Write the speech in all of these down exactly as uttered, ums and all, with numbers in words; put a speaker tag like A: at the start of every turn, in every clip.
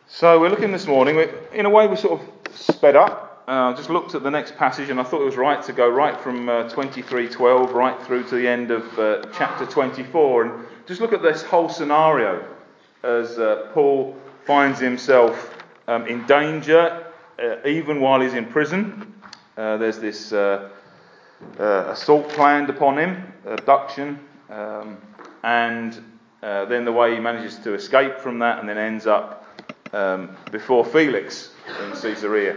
A: So we're looking this morning, we in a way we're sort of sped up. I uh, just looked at the next passage and I thought it was right to go right from uh, twenty-three twelve right through to the end of uh, chapter twenty-four and just look at this whole scenario as uh, Paul finds himself um, in danger uh, even while he's in prison. Uh, there's this uh, uh, assault planned upon him, abduction, um, and uh, then the way he manages to escape from that and then ends up Um, before Felix in Caesarea.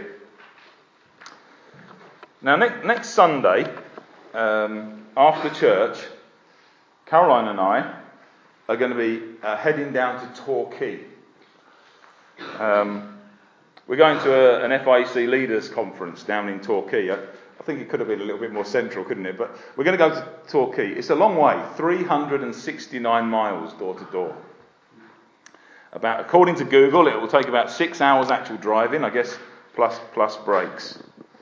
A: Now, ne- next Sunday, um, after church, Caroline and I are going to be uh, heading down to Torquay. Um, we're going to a, an F I E C leaders conference down in Torquay. I, I think it could have been a little bit more central, couldn't it? But we're going to go to Torquay. It's a long way, three hundred sixty-nine miles door to door. About, according to Google, it will take about six hours actual driving, I guess, plus plus breaks.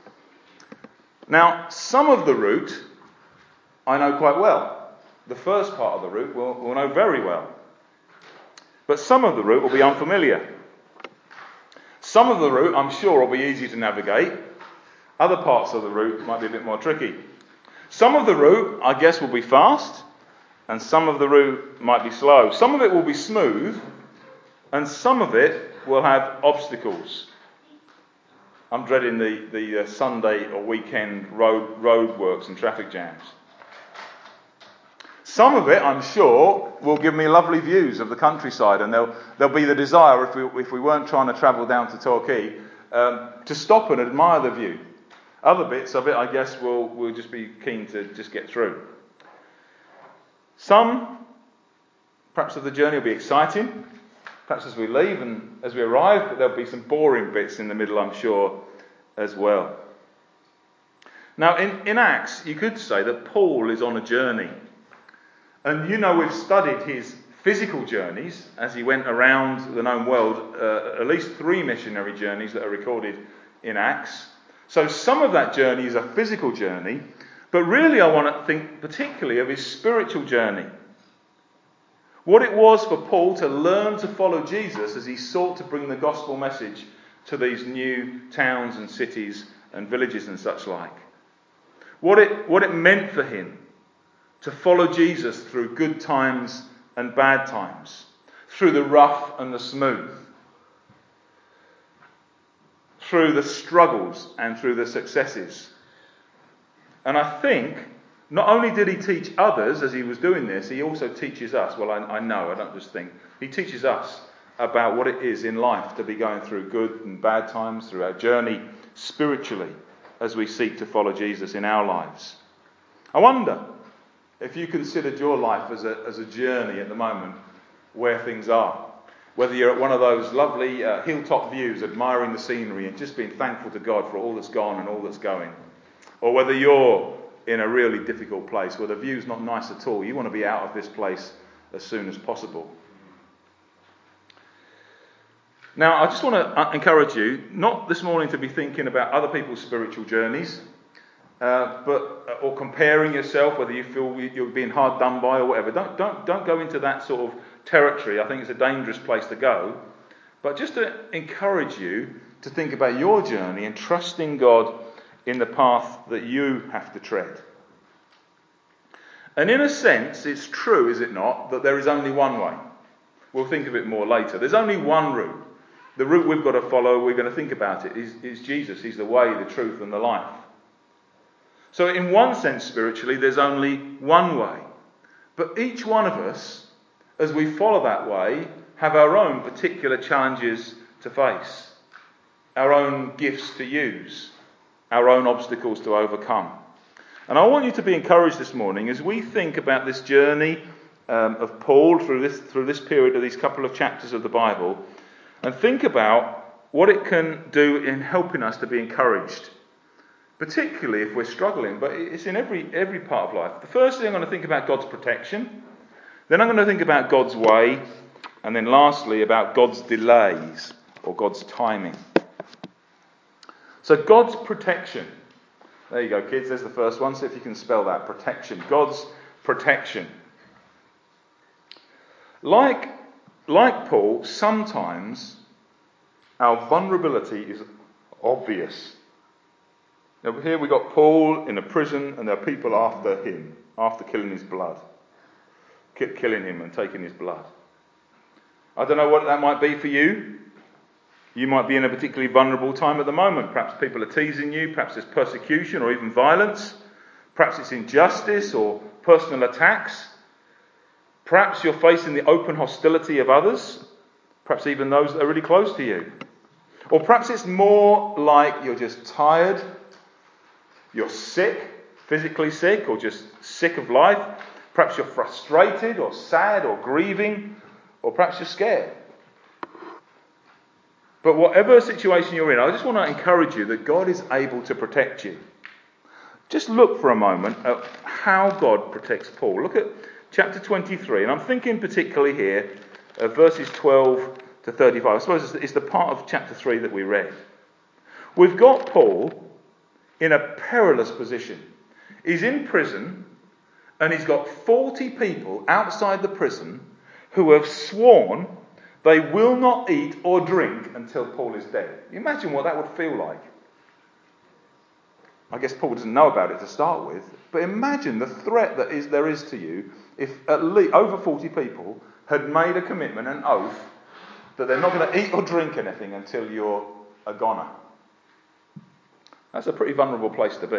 A: Now, some of the route I know quite well. The first part of the route we'll, we'll know very well. But some of the route will be unfamiliar. Some of the route, I'm sure, will be easy to navigate. Other parts of the route might be a bit more tricky. Some of the route, I guess, will be fast, and some of the route might be slow. Some of it will be smooth, and some of it will have obstacles. I'm dreading the, the uh, Sunday or weekend road road works and traffic jams. Some of it, I'm sure, will give me lovely views of the countryside, and there'll, there'll be the desire, if we, if we weren't trying to travel down to Torquay, um, to stop and admire the view. Other bits of it, I guess, we'll, we'll just be keen to just get through. Some, perhaps of the journey will be exciting. Perhaps as we leave and as we arrive, but there'll be some boring bits in the middle, I'm sure, as well. Now, in, in Acts, you could say that Paul is on a journey. And you know we've studied his physical journeys as he went around the known world, uh, at least three missionary journeys that are recorded in Acts. So some of that journey is a physical journey, but really I want to think particularly of his spiritual journey. What it was for Paul to learn to follow Jesus as he sought to bring the gospel message to these new towns and cities and villages and such like. What it, what it meant for him to follow Jesus through good times and bad times, through the rough and the smooth, through the struggles and through the successes. And I think not only did he teach others as he was doing this, he also teaches us, well, I, I know, I don't just think, he teaches us about what it is in life to be going through good and bad times, through our journey spiritually as we seek to follow Jesus in our lives. I wonder if you considered your life as a, as a journey at the moment where things are. Whether you're at one of those lovely uh, hilltop views, admiring the scenery and just being thankful to God for all that's gone and all that's going. Or whether you're in a really difficult place where the view's not nice at all. You want to be out of this place as soon as possible. Now, I just want to encourage you, not this morning to be thinking about other people's spiritual journeys, uh, but or comparing yourself, whether you feel you're being hard done by or whatever. Don't don't don't go into that sort of territory. I think it's a dangerous place to go. But just to encourage you to think about your journey and trusting God in the path that you have to tread. And in a sense, it's true, is it not, that there is only one way. We'll think of it more later. There's only one route. The route we've got to follow, we're going to think about it, is, is Jesus. He's the way, the truth, and the life. So in one sense, spiritually, there's only one way. But each one of us, as we follow that way, have our own particular challenges to face, our own gifts to use, our own obstacles to overcome. And I want you to be encouraged this morning as we think about this journey um, of Paul through this through this period of these couple of chapters of the Bible, and think about what it can do in helping us to be encouraged, particularly if we're struggling. But it's in every every part of life. The first thing I'm going to think about God's protection, then I'm going to think about God's way, and then lastly about God's delays or God's timing. So God's protection. There you go, kids. There's the first one. See if you can spell that. Protection. God's protection. Like, like Paul, sometimes our vulnerability is obvious. Now here we got Paul in a prison, and there are people after him, after killing his blood, killing him and taking his blood. I don't know what that might be for you. You might be in a particularly vulnerable time at the moment. Perhaps people are teasing you, perhaps there's persecution or even violence. Perhaps it's injustice or personal attacks. Perhaps you're facing the open hostility of others, perhaps even those that are really close to you. Or perhaps it's more like you're just tired, you're sick, physically sick, or just sick of life. Perhaps you're frustrated or sad or grieving, or perhaps you're scared. But whatever situation you're in, I just want to encourage you that God is able to protect you. Just look for a moment at how God protects Paul. Look at chapter twenty-three, and I'm thinking particularly here of verses twelve to thirty-five. I suppose it's the part of chapter three that we read. We've got Paul in a perilous position. He's in prison, and he's got forty people outside the prison who have sworn they will not eat or drink until Paul is dead. You imagine what that would feel like. I guess Paul doesn't know about it to start with, but imagine the threat that is there is to you if at least over forty people had made a commitment, an oath, that they're not going to eat or drink anything until you're a goner. That's a pretty vulnerable place to be.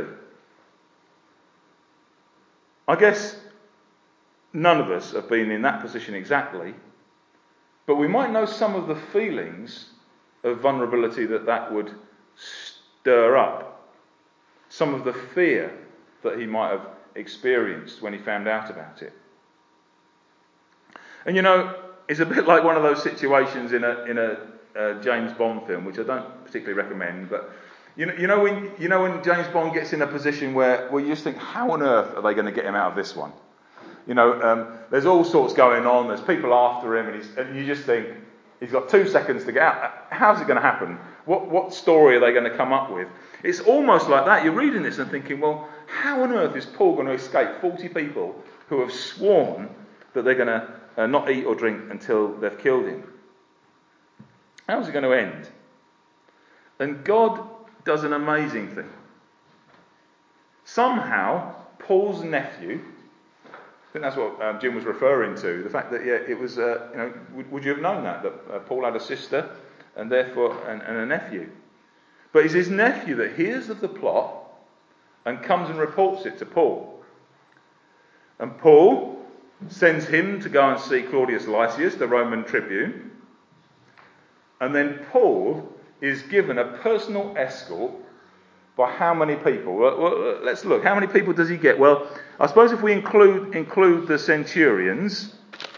A: I guess none of us have been in that position exactly, but we might know some of the feelings of vulnerability that that would stir up. Some of the fear that he might have experienced when he found out about it. And you know, it's a bit like one of those situations in a in a uh, James Bond film, which I don't particularly recommend, but you know, you know when you know when James Bond gets in a position where, where you just think, how on earth are they going to get him out of this one? You know, um, there's all sorts going on. There's people after him, and, he's, and you just think he's got two seconds to get out. How's it going to happen? What what story are they going to come up with? It's almost like that. You're reading this and thinking, well, how on earth is Paul going to escape forty people who have sworn that they're going to uh, not eat or drink until they've killed him? How's it going to end? And God does an amazing thing. Somehow, Paul's nephew, I think that's what um, Jim was referring to, the fact that yeah, it was, uh, you know, would, would you have known that, that uh, Paul had a sister and therefore and, and a nephew? But it's his nephew that hears of the plot and comes and reports it to Paul. And Paul sends him to go and see Claudius Lysias, the Roman tribune. And then Paul is given a personal escort by how many people? Well, well, let's look. How many people does he get? Well, I suppose if we include include the centurions,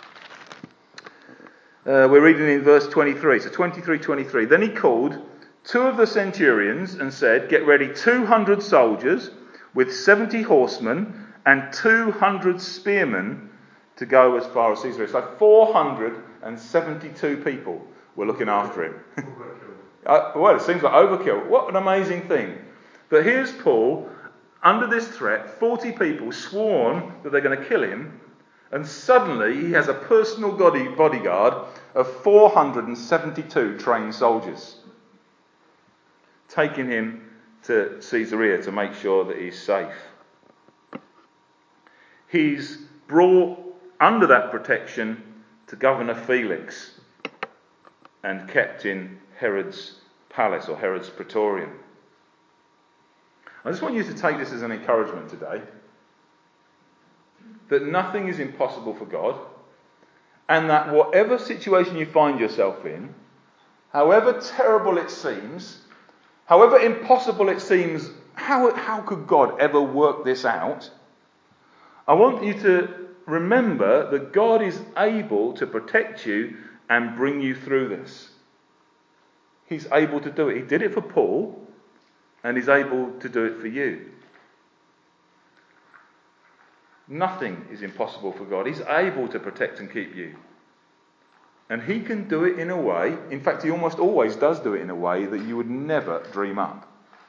A: uh, we're reading in verse twenty-three. So twenty-three, twenty-three. Then he called two of the centurions and said, get ready two hundred soldiers with seventy horsemen and two hundred spearmen to go as far as Caesarea. So four hundred seventy-two people were looking after him. uh, well, it seems like overkill. What an amazing thing. But here's Paul, under this threat, forty people sworn that they're going to kill him, and suddenly he has a personal bodyguard of four hundred seventy-two trained soldiers, taking him to Caesarea to make sure that he's safe. He's brought under that protection to Governor Felix and kept in Herod's palace or Herod's praetorium. I just want you to take this as an encouragement today, that nothing is impossible for God, and that whatever situation you find yourself in, however terrible it seems, however impossible it seems, how, how could God ever work this out? I want you to remember that God is able to protect you and bring you through this. He's able to do it. He did it for Paul, and he's able to do it for you. Nothing is impossible for God. He's able to protect and keep you. And he can do it in a way, in fact he almost always does do it in a way that you would never dream up.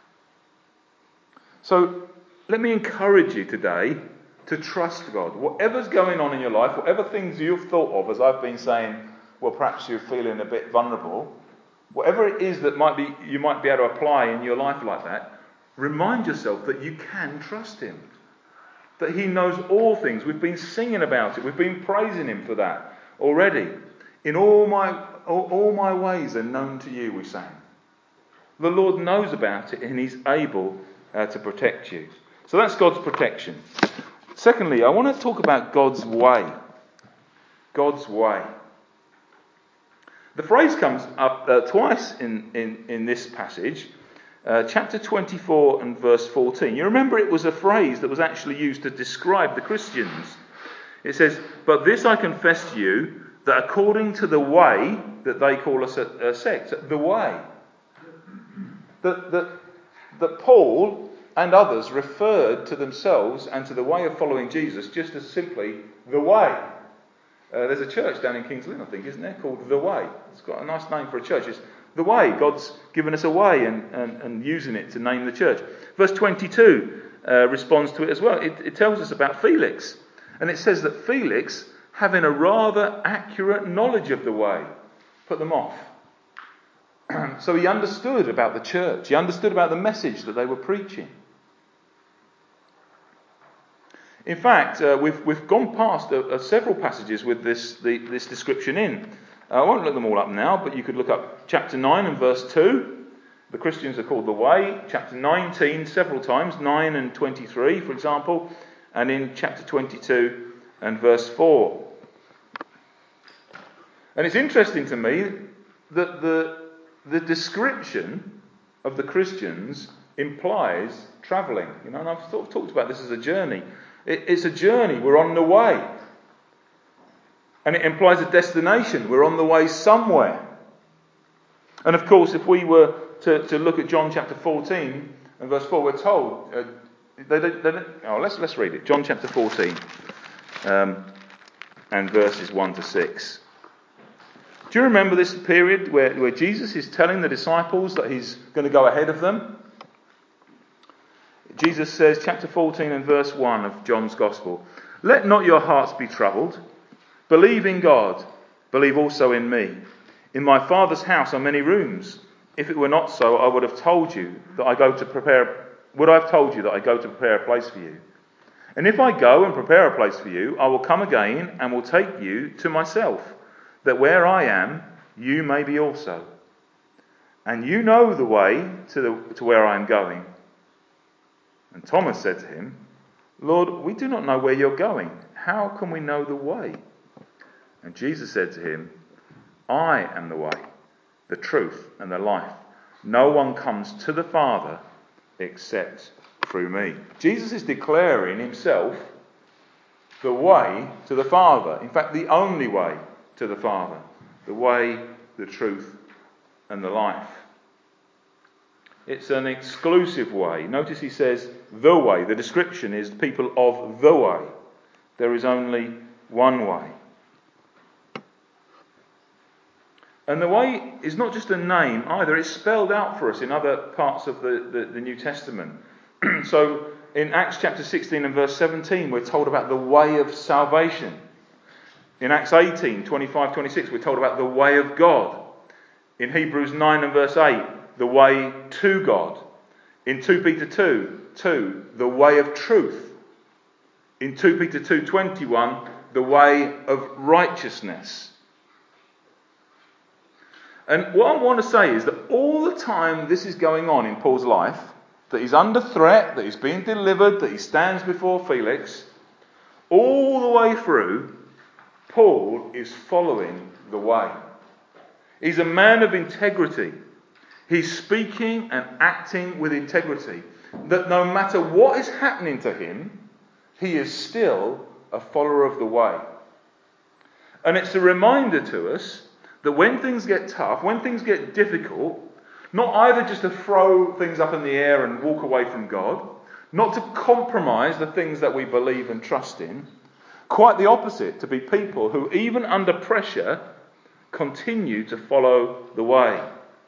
A: So let me encourage you today to trust God. Whatever's going on in your life, whatever things you've thought of, as I've been saying, well perhaps you're feeling a bit vulnerable, whatever it is that might be you might be able to apply in your life like that, remind yourself that you can trust him. That he knows all things. We've been singing about it. We've been praising him for that already. In all my all, all my ways are known to you, we sang. The Lord knows about it and he's able uh, to protect you. So that's God's protection. Secondly, I want to talk about God's way. God's way. The phrase comes up uh, twice in, in, in this passage. Uh, chapter twenty-four and verse fourteen. You remember it was a phrase that was actually used to describe the Christians. It says, "But this I confess to you, that according to the way," that they call us a, a sect, the way. That, that, that Paul and others referred to themselves and to the way of following Jesus just as simply the way. Uh, there's a church down in Kings Lynn, I think, isn't there, called The Way. It's got a nice name for a church. It's the way. God's given us a way and, and, and using it to name the church. Verse twenty-two uh, responds to it as well. It, it tells us about Felix. And it says that Felix, having a rather accurate knowledge of the way, put them off. So he understood about the church. He understood about the message that they were preaching. In fact, uh, we've we've gone past uh, uh, several passages with this the, this description in. Uh, I won't look them all up now, but you could look up chapter nine and verse two. The Christians are called the way. Chapter nineteen several times, nine and twenty-three, for example, and in chapter twenty-two and verse four. And it's interesting to me that the the description of the Christians implies travelling. You know, and I've sort of talked about this as a journey. It's a journey. We're on the way. And it implies a destination. We're on the way somewhere. And of course, if we were to, to look at John chapter fourteen and verse four, we're told... Uh, they, they, they, oh, let's, let's read it. John chapter fourteen um, and verses one to six. Do you remember this period where, where Jesus is telling the disciples that he's going to go ahead of them? Jesus says, chapter fourteen and verse one of John's Gospel, "Let not your hearts be troubled. Believe in God. Believe also in me. In my Father's house are many rooms. If it were not so, I would have told you that I go to prepare. Would I have told you that I go to prepare a place for you? And if I go and prepare a place for you, I will come again and will take you to myself, that where I am, you may be also. And you know the way to the, to where I am going." And Thomas said to him, "Lord, we do not know where you're going. How can we know the way?" And Jesus said to him, "I am the way, the truth, and the life. No one comes to the Father except through me." Jesus is declaring himself the way to the Father. In fact, the only way to the Father. The way, the truth, and the life. It's an exclusive way. Notice he says the way. The description is the people of the way. There is only one way. And the way is not just a name either. It's spelled out for us in other parts of the, the, the New Testament. So in Acts chapter sixteen and verse seventeen, we're told about the way of salvation. In Acts eighteen, twenty-five, twenty-six, we're told about the way of God. In Hebrews nine and verse eight, the way to God. In two Peter two, two, the way of truth. In two Peter two twenty-one, the way of righteousness. And what I want to say is that all the time this is going on in Paul's life, that he's under threat, that he's being delivered, that he stands before Felix, all the way through, Paul is following the way. He's a man of integrity. He's speaking and acting with integrity. That no matter what is happening to him, he is still a follower of the way. And it's a reminder to us that when things get tough, when things get difficult, not either just to throw things up in the air and walk away from God, not to compromise the things that we believe and trust in, quite the opposite, to be people who even under pressure continue to follow the way.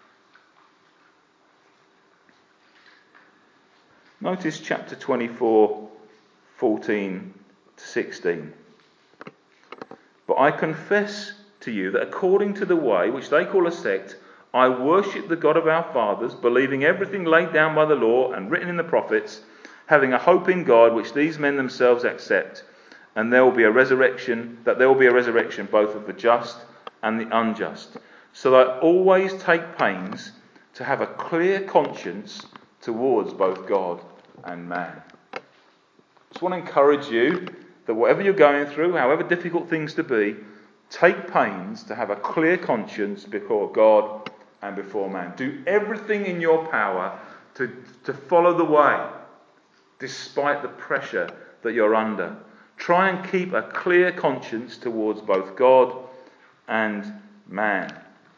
A: Notice chapter twenty-four, fourteen to sixteen. "But I confess to you that according to the way, which they call a sect, I worship the God of our fathers, believing everything laid down by the law and written in the prophets, having a hope in God, which these men themselves accept, and there will be a resurrection, that there will be a resurrection both of the just and the unjust. So I always take pains to have a clear conscience towards both God and man. I just want to encourage you that whatever you're going through, however difficult things to be, take pains to have a clear conscience before God and before man. Do everything in your power to, to follow the way, despite the pressure that you're under. Try and keep a clear conscience towards both God and man.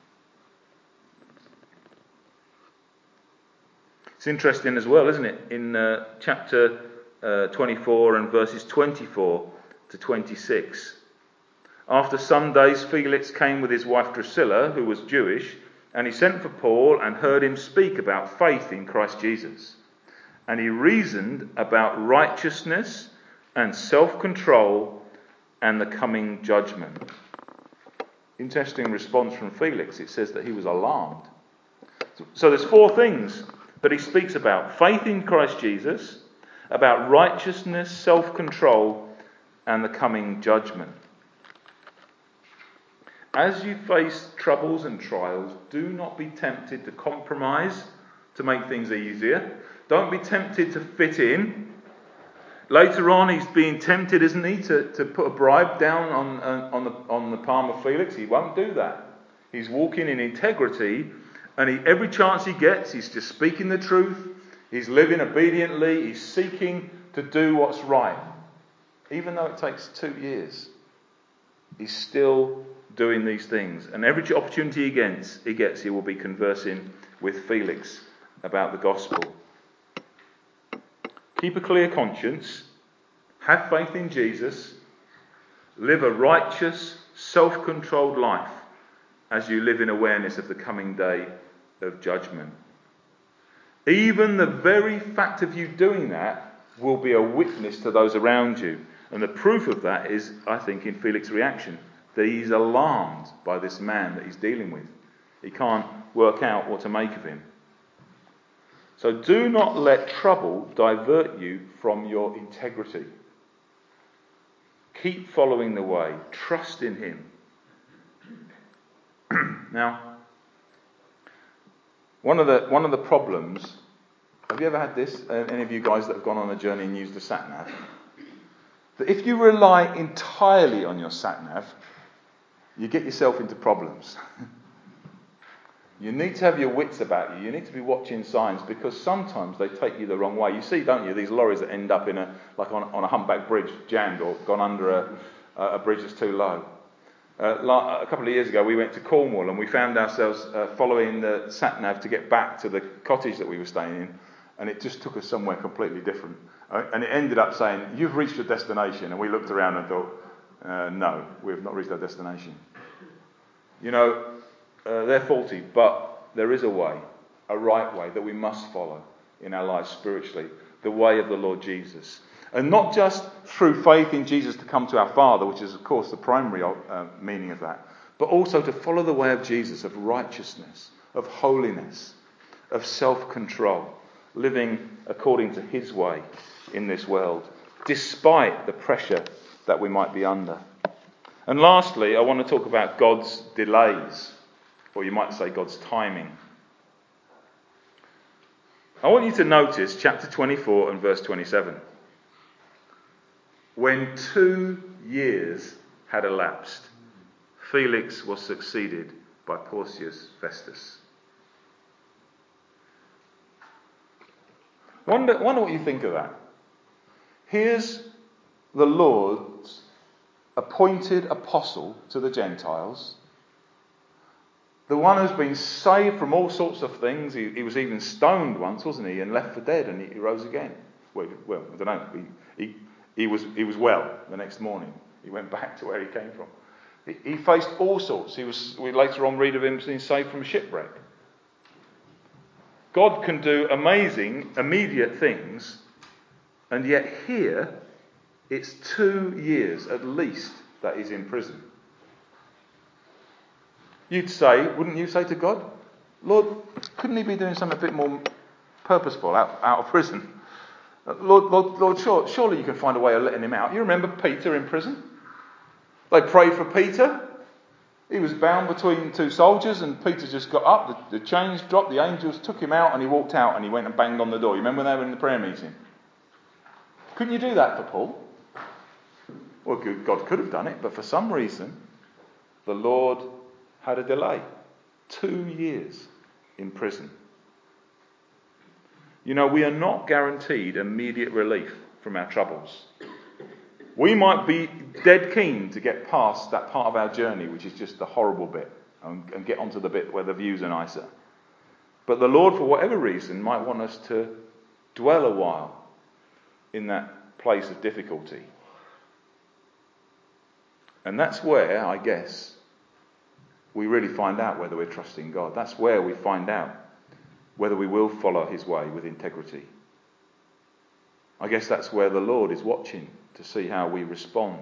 A: It's interesting as well, isn't it? In uh, chapter uh, twenty-four and verses twenty-four to twenty-six. After some days, Felix came with his wife Drusilla, who was Jewish, and he sent for Paul and heard him speak about faith in Christ Jesus. And he reasoned about righteousness and self-control and the coming judgment. Interesting response from Felix. It says that he was alarmed. So there's four things that he speaks about: faith in Christ Jesus, about righteousness, self-control, and the coming judgment. As you face troubles and trials, do not be tempted to compromise to make things easier. Don't be tempted to fit in. Later on, he's being tempted, isn't he, to, to put a bribe down on, on, the, on the palm of Felix. He won't do that. He's walking in integrity, and he, every chance he gets, he's just speaking the truth. He's living obediently. He's seeking to do what's right. Even though it takes two years, he's still doing these things. And every opportunity he gets, he gets, he will be conversing with Felix about the gospel. Keep a clear conscience. Have faith in Jesus. Live a righteous, self-controlled life as you live in awareness of the coming day of judgment. Even the very fact of you doing that will be a witness to those around you. And the proof of that is, I think, in Felix's reaction, that he's alarmed by this man that he's dealing with. He can't work out what to make of him. So do not let trouble divert you from your integrity. Keep following the way. Trust in him. Now, one of the one of the problems, have you ever had this? Uh, any of you guys that have gone on a journey and used a sat-nav? That if you rely entirely on your sat-nav, you get yourself into problems. You need to have your wits about you. You need to be watching signs, because sometimes they take you the wrong way. You see, don't you, these lorries that end up in a like on, on a humpback bridge, jammed or gone under a, a bridge that's too low. Uh, a couple of years ago, we went to Cornwall and we found ourselves uh, following the sat-nav to get back to the cottage that we were staying in, and it just took us somewhere completely different. Uh, and it ended up saying, "You've reached your destination," and we looked around and thought, uh, "No, we've not reached our destination." You know. Uh, they're faulty, but there is a way, a right way that we must follow in our lives spiritually, the way of the Lord Jesus. And not just through faith in Jesus to come to our Father, which is of course the primary uh, meaning of that, but also to follow the way of Jesus, of righteousness, of holiness, of self-control, living according to his way in this world, despite the pressure that we might be under. And lastly, I want to talk about God's delays. Or you might say God's timing. I want you to notice chapter twenty-four and verse twenty-seven. When two years had elapsed, Felix was succeeded by Porcius Festus. Wonder, wonder what you think of that. Here's the Lord's appointed apostle to the Gentiles. The one who's been saved from all sorts of things. He, he was even stoned once, wasn't he? And left for dead, and he, he rose again. Well, well, I don't know. He, he, he was he was well the next morning. He went back to where he came from. He, he faced all sorts. He was. We later on read of him being saved from a shipwreck. God can do amazing, immediate things, and yet here it's two years at least that he's in prison. You'd say, wouldn't you say to God, Lord, couldn't he be doing something a bit more purposeful out, out of prison? Lord, Lord, Lord sure, surely you can find a way of letting him out. You remember Peter in prison? They prayed for Peter. He was bound between two soldiers, and Peter just got up, the, the chains dropped, the angels took him out, and he walked out and he went and banged on the door. You remember when they were in the prayer meeting? Couldn't you do that for Paul? Well, God could have done it, but for some reason, the Lord had a delay. Two years in prison. You know, we are not guaranteed immediate relief from our troubles. We might be dead keen to get past that part of our journey, which is just the horrible bit, and, and get onto the bit where the views are nicer. But the Lord, for whatever reason, might want us to dwell a while in that place of difficulty. And that's where, I guess, we really find out whether we're trusting God. That's where we find out whether we will follow his way with integrity. I guess that's where the Lord is watching to see how we respond.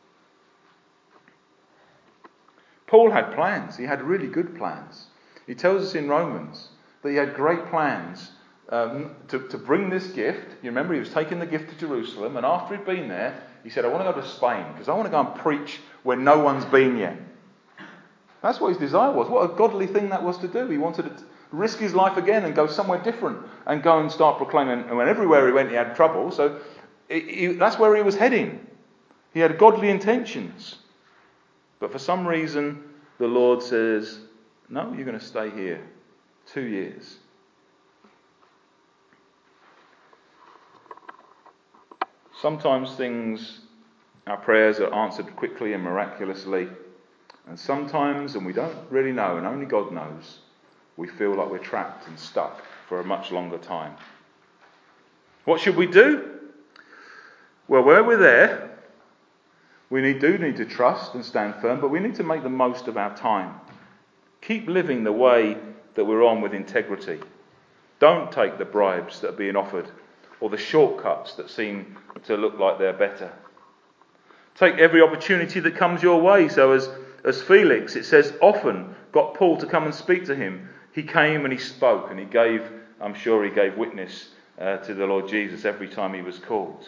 A: Paul had plans. He had really good plans. He tells us in Romans that he had great plans um, to, to bring this gift. You remember he was taking the gift to Jerusalem, and after he'd been there, he said, I want to go to Spain because I want to go and preach where no one's been yet. That's what his desire was. What a godly thing that was to do. He wanted to risk his life again and go somewhere different and go and start proclaiming. And when everywhere he went, he had trouble. So it, he, that's where he was heading. He had godly intentions. But for some reason, the Lord says, no, you're going to stay here two years. Sometimes things, our prayers are answered quickly and miraculously. And sometimes, and we don't really know, and only God knows, we feel like we're trapped and stuck for a much longer time. What should we do? Well, where we're there, we need, do need to trust and stand firm, but we need to make the most of our time. Keep living the way that we're on with integrity. Don't take the bribes that are being offered or the shortcuts that seem to look like they're better. Take every opportunity that comes your way. So as, as Felix, it says, often got Paul to come and speak to him. He came and he spoke, and he gave, I'm sure he gave witness uh, to the Lord Jesus every time he was called.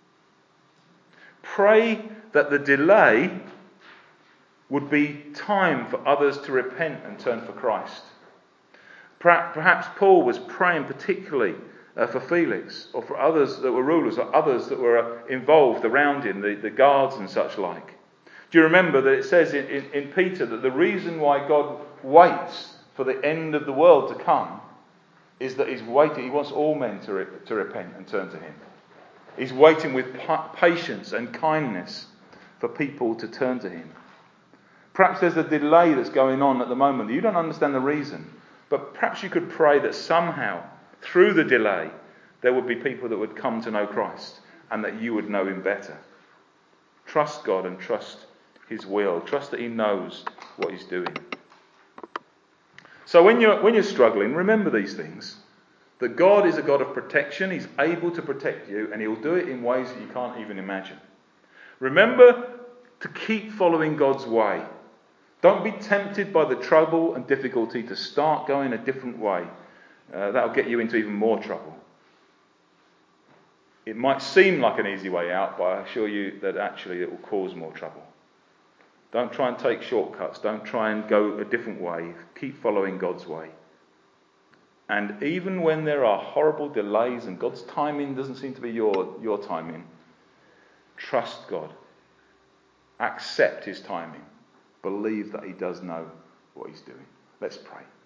A: Pray that the delay would be time for others to repent and turn for Christ. Perhaps Paul was praying particularly uh, for Felix, or for others that were rulers, or others that were uh, involved around him, the, the guards and such like. Do you remember that it says in, in, in Peter that the reason why God waits for the end of the world to come is that he's waiting, he wants all men to, re, to repent and turn to him. He's waiting with patience and kindness for people to turn to him. Perhaps there's a delay that's going on at the moment. You don't understand the reason. But perhaps you could pray that somehow, through the delay, there would be people that would come to know Christ and that you would know him better. Trust God and trust his will. Trust that he knows what he's doing. So when you're, when you're struggling, remember these things. That God is a God of protection. He's able to protect you, and he'll do it in ways that you can't even imagine. Remember to keep following God's way. Don't be tempted by the trouble and difficulty to start going a different way. Uh, that'll get you into even more trouble. It might seem like an easy way out, but I assure you that actually it will cause more trouble. Don't try and take shortcuts. Don't try and go a different way. Keep following God's way. And even when there are horrible delays and God's timing doesn't seem to be your, your timing, trust God. Accept his timing. Believe that he does know what he's doing. Let's pray.